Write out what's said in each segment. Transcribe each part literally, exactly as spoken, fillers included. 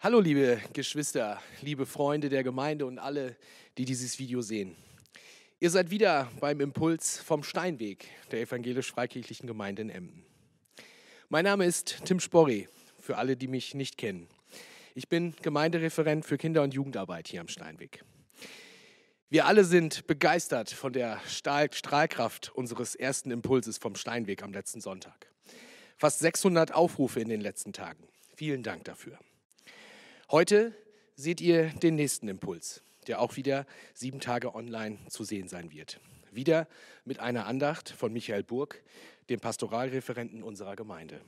Hallo liebe Geschwister, liebe Freunde der Gemeinde und alle, die dieses Video sehen. Ihr seid wieder beim Impuls vom Steinweg der evangelisch-freikirchlichen Gemeinde in Emden. Mein Name ist Tim Sporri, für alle, die mich nicht kennen. Ich bin Gemeindereferent für Kinder- und Jugendarbeit hier am Steinweg. Wir alle sind begeistert von der Stahl- Strahlkraft unseres ersten Impulses vom Steinweg am letzten Sonntag. Fast sechshundert Aufrufe in den letzten Tagen. Vielen Dank dafür. Heute seht ihr den nächsten Impuls, der auch wieder sieben Tage online zu sehen sein wird. Wieder mit einer Andacht von Michael Burg, dem Pastoralreferenten unserer Gemeinde.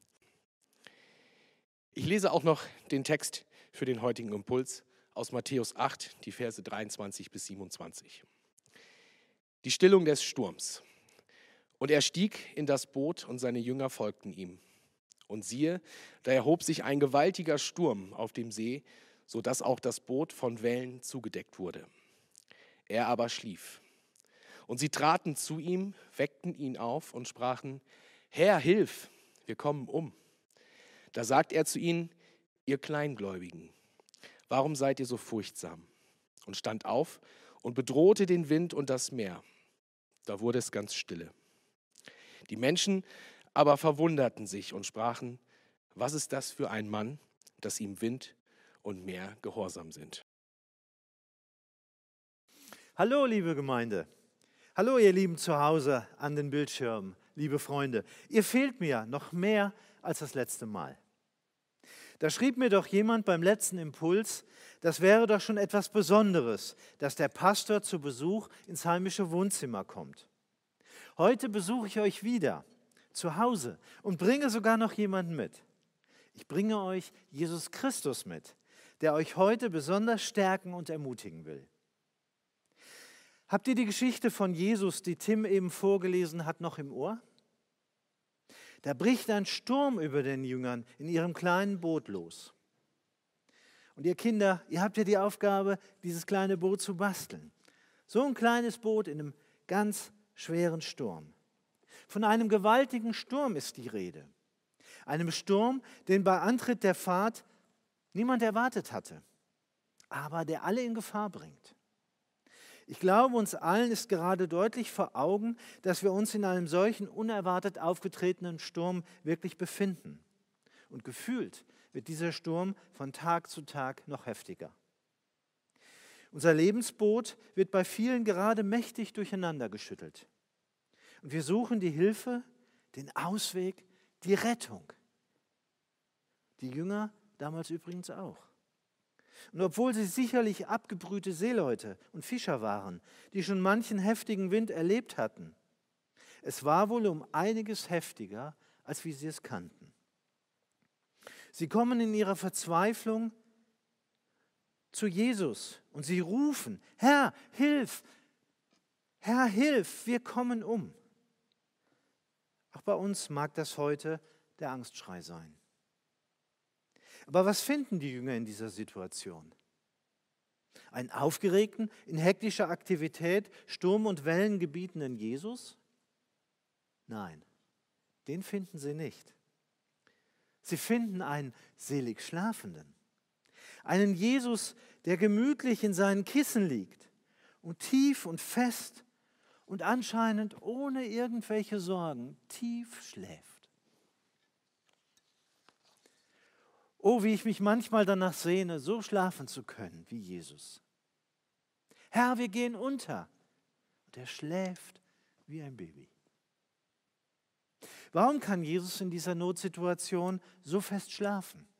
Ich lese auch noch den Text für den heutigen Impuls aus Matthäus acht, die Verse dreiundzwanzig bis siebenundzwanzig. Die Stillung des Sturms. Und er stieg in das Boot und seine Jünger folgten ihm. Und siehe, da erhob sich ein gewaltiger Sturm auf dem See, sodass auch das Boot von Wellen zugedeckt wurde. Er aber schlief. Und sie traten zu ihm, weckten ihn auf und sprachen: Herr, hilf, wir kommen um. Da sagt er zu ihnen: Ihr Kleingläubigen, warum seid ihr so furchtsam? Und stand auf und bedrohte den Wind und das Meer. Da wurde es ganz stille. Die Menschen aber verwunderten sich und sprachen: Was ist das für ein Mann, dass ihm Wind und Meer gehorsam sind? Hallo, liebe Gemeinde. Hallo, ihr Lieben zu Hause an den Bildschirmen, liebe Freunde. Ihr fehlt mir noch mehr als das letzte Mal. Da schrieb mir doch jemand beim letzten Impuls, das wäre doch schon etwas Besonderes, dass der Pastor zu Besuch ins heimische Wohnzimmer kommt. Heute besuche ich euch wieder zu Hause und bringe sogar noch jemanden mit. Ich bringe euch Jesus Christus mit, der euch heute besonders stärken und ermutigen will. Habt ihr die Geschichte von Jesus, die Tim eben vorgelesen hat, noch im Ohr? Da bricht ein Sturm über den Jüngern in ihrem kleinen Boot los. Und ihr Kinder, ihr habt ja die Aufgabe, dieses kleine Boot zu basteln. So ein kleines Boot in einem ganz schweren Sturm. Von einem gewaltigen Sturm ist die Rede. Einem Sturm, den bei Antritt der Fahrt niemand erwartet hatte, aber der alle in Gefahr bringt. Ich glaube, uns allen ist gerade deutlich vor Augen, dass wir uns in einem solchen unerwartet aufgetretenen Sturm wirklich befinden. Und gefühlt wird dieser Sturm von Tag zu Tag noch heftiger. Unser Lebensboot wird bei vielen gerade mächtig durcheinander geschüttelt. Und wir suchen die Hilfe, den Ausweg, die Rettung. Die Jünger damals übrigens auch. Und obwohl sie sicherlich abgebrühte Seeleute und Fischer waren, die schon manchen heftigen Wind erlebt hatten, es war wohl um einiges heftiger, als wie sie es kannten. Sie kommen in ihrer Verzweiflung zu Jesus und sie rufen: Herr, hilf! Herr, hilf! Wir kommen um. Auch bei uns mag das heute der Angstschrei sein. Aber was finden die Jünger in dieser Situation? Einen aufgeregten, in hektischer Aktivität Sturm und Wellen gebietenden Jesus? Nein, den finden sie nicht. Sie finden einen selig Schlafenden. Einen Jesus, der gemütlich in seinen Kissen liegt und tief und fest und anscheinend ohne irgendwelche Sorgen tief schläft. Oh, wie ich mich manchmal danach sehne, so schlafen zu können wie Jesus. Herr, wir gehen unter. Und er schläft wie ein Baby. Warum kann Jesus in dieser Notsituation so fest schlafen?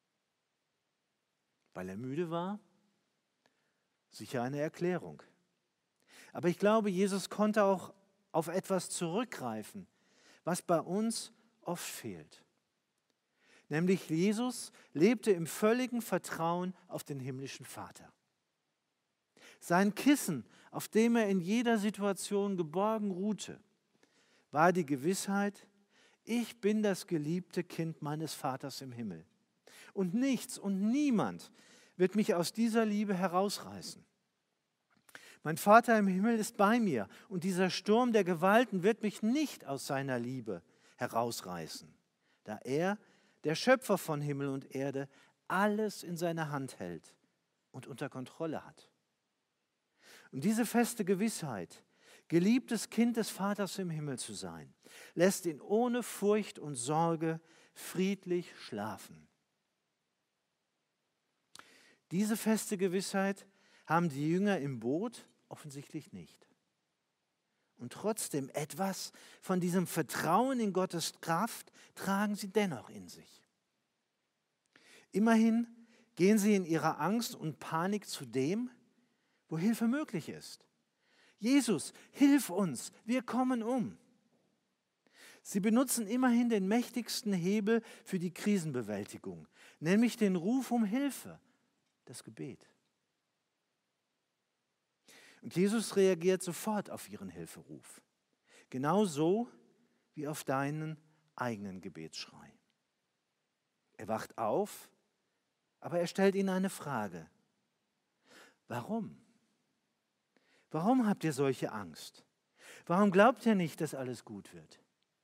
Weil er müde war? Sicher eine Erklärung. Aber ich glaube, Jesus konnte auch auf etwas zurückgreifen, was bei uns oft fehlt. Nämlich Jesus lebte im völligen Vertrauen auf den himmlischen Vater. Sein Kissen, auf dem er in jeder Situation geborgen ruhte, war die Gewissheit: Ich bin das geliebte Kind meines Vaters im Himmel. Und nichts und niemand wird mich aus dieser Liebe herausreißen. Mein Vater im Himmel ist bei mir und dieser Sturm der Gewalten wird mich nicht aus seiner Liebe herausreißen, da er, der Schöpfer von Himmel und Erde, alles in seiner Hand hält und unter Kontrolle hat. Und diese feste Gewissheit, geliebtes Kind des Vaters im Himmel zu sein, lässt ihn ohne Furcht und Sorge friedlich schlafen. Diese feste Gewissheit haben die Jünger im Boot offensichtlich nicht. Und trotzdem etwas von diesem Vertrauen in Gottes Kraft tragen sie dennoch in sich. Immerhin gehen sie in ihrer Angst und Panik zu dem, wo Hilfe möglich ist. Jesus, hilf uns, wir kommen um. Sie benutzen immerhin den mächtigsten Hebel für die Krisenbewältigung, nämlich den Ruf um Hilfe, das Gebet. Und Jesus reagiert sofort auf ihren Hilferuf, genauso wie auf deinen eigenen Gebetsschrei. Er wacht auf, aber er stellt ihnen eine Frage. Warum? Warum habt ihr solche Angst? Warum glaubt ihr nicht, dass alles gut wird?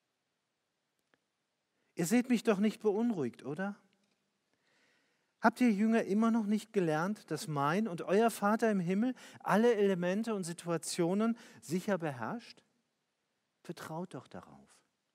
Ihr seht mich doch nicht beunruhigt, oder? Habt ihr Jünger immer noch nicht gelernt, dass mein und euer Vater im Himmel alle Elemente und Situationen sicher beherrscht? Vertraut doch darauf.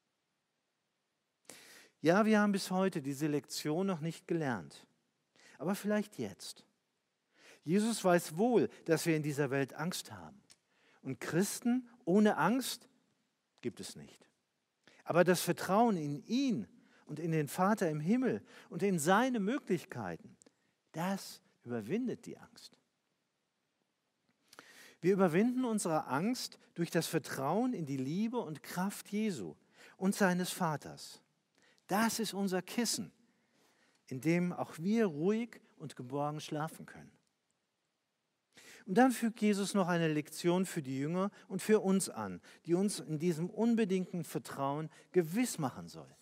Ja, wir haben bis heute diese Lektion noch nicht gelernt, aber vielleicht jetzt. Jesus weiß wohl, dass wir in dieser Welt Angst haben. Und Christen ohne Angst gibt es nicht. Aber das Vertrauen in ihn und in den Vater im Himmel und in seine Möglichkeiten, das überwindet die Angst. Wir überwinden unsere Angst durch das Vertrauen in die Liebe und Kraft Jesu und seines Vaters. Das ist unser Kissen, in dem auch wir ruhig und geborgen schlafen können. Und dann fügt Jesus noch eine Lektion für die Jünger und für uns an, die uns in diesem unbedingten Vertrauen gewiss machen soll.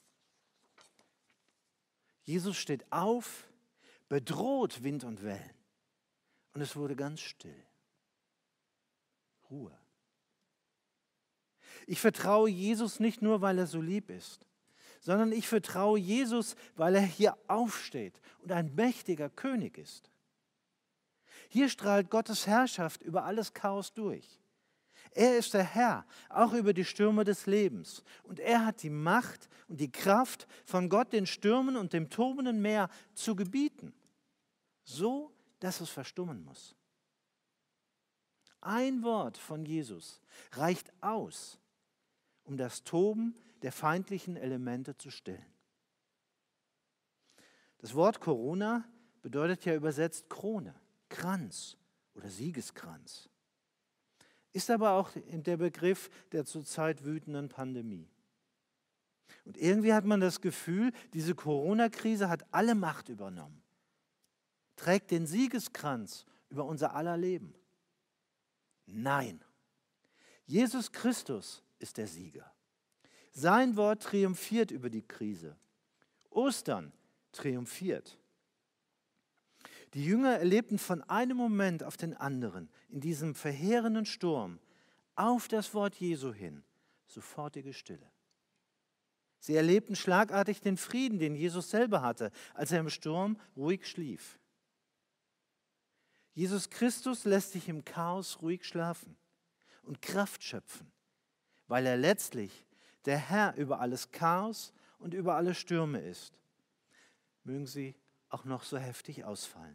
Jesus steht auf, bedroht Wind und Wellen und es wurde ganz still. Ruhe. Ich vertraue Jesus nicht nur, weil er so lieb ist, sondern ich vertraue Jesus, weil er hier aufsteht und ein mächtiger König ist. Hier strahlt Gottes Herrschaft über alles Chaos durch. Er ist der Herr, auch über die Stürme des Lebens. Und er hat die Macht und die Kraft, von Gott den Stürmen und dem tobenden Meer zu gebieten, so dass es verstummen muss. Ein Wort von Jesus reicht aus, um das Toben der feindlichen Elemente zu stillen. Das Wort Corona bedeutet ja übersetzt Krone, Kranz oder Siegeskranz. Ist aber auch der Begriff der zurzeit wütenden Pandemie. Und irgendwie hat man das Gefühl, diese Corona-Krise hat alle Macht übernommen, trägt den Siegeskranz über unser aller Leben. Nein, Jesus Christus ist der Sieger. Sein Wort triumphiert über die Krise. Ostern triumphiert. Die Jünger erlebten von einem Moment auf den anderen in diesem verheerenden Sturm auf das Wort Jesu hin sofortige Stille. Sie erlebten schlagartig den Frieden, den Jesus selber hatte, als er im Sturm ruhig schlief. Jesus Christus lässt sich im Chaos ruhig schlafen und Kraft schöpfen, weil er letztlich der Herr über alles Chaos und über alle Stürme ist. Mögen sie auch noch so heftig ausfallen.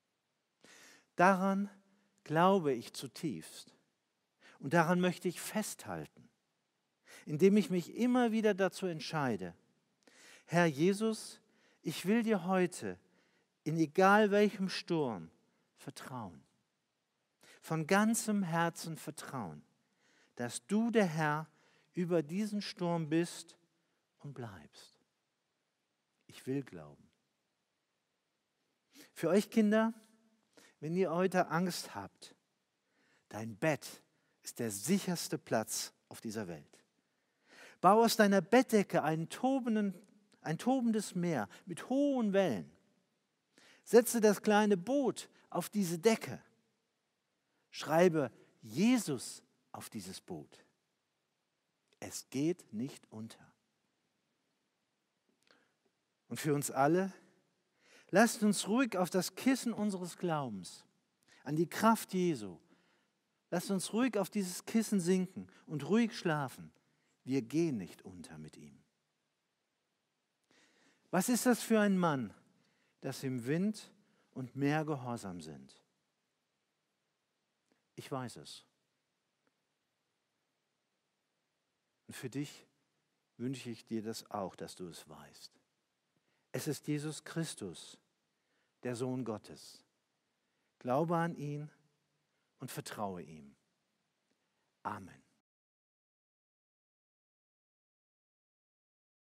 Daran glaube ich zutiefst und daran möchte ich festhalten, indem ich mich immer wieder dazu entscheide, Herr Jesus, ich will dir heute in egal welchem Sturm vertrauen, von ganzem Herzen vertrauen, dass du der Herr über diesen Sturm bist und bleibst. Ich will glauben. Für euch Kinder, wenn ihr heute Angst habt, dein Bett ist der sicherste Platz auf dieser Welt. Bau aus deiner Bettdecke einen tobenden, ein tobendes Meer mit hohen Wellen. Setze das kleine Boot auf diese Decke. Schreibe Jesus auf dieses Boot. Es geht nicht unter. Und für uns alle, Lasst uns ruhig auf das Kissen unseres Glaubens, an die Kraft Jesu, lasst uns ruhig auf dieses Kissen sinken und ruhig schlafen. Wir gehen nicht unter mit ihm. Was ist das für ein Mann, dass ihm Wind und Meer gehorsam sind? Ich weiß es. Und für dich wünsche ich dir das auch, dass du es weißt. Es ist Jesus Christus, der Sohn Gottes. Glaube an ihn und vertraue ihm. Amen.